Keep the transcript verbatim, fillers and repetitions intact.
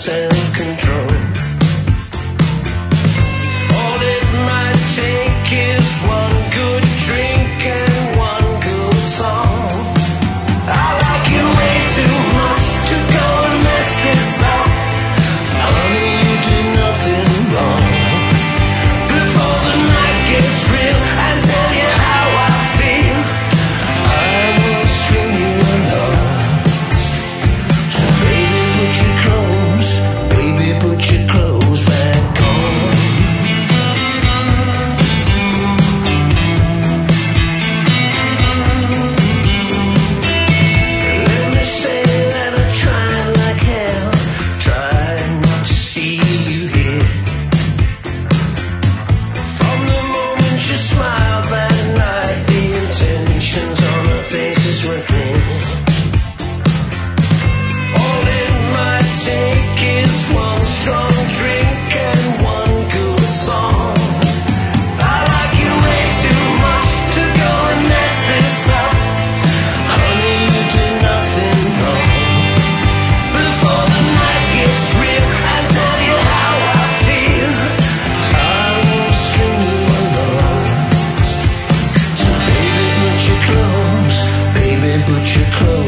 self-control. All it might take is one good drink and one good song. I like you way too much to go and mess this up. Honey, you did nothing wrong. Before the night gets real and tell you how I feel, I will string you along. So baby, put your clothes, baby, put your clothes back on. Let me say that I tried like hell, tried not to see you here. From the moment you smiled that night, the intentions on her faces were clear. All it might take is one strong drink and one good song. I like you way too much to go and mess this up. Honey, you did nothing wrong. Before the night gets real and tell you how I feel, I will string you along. So baby, put your clothes, baby, put your clothes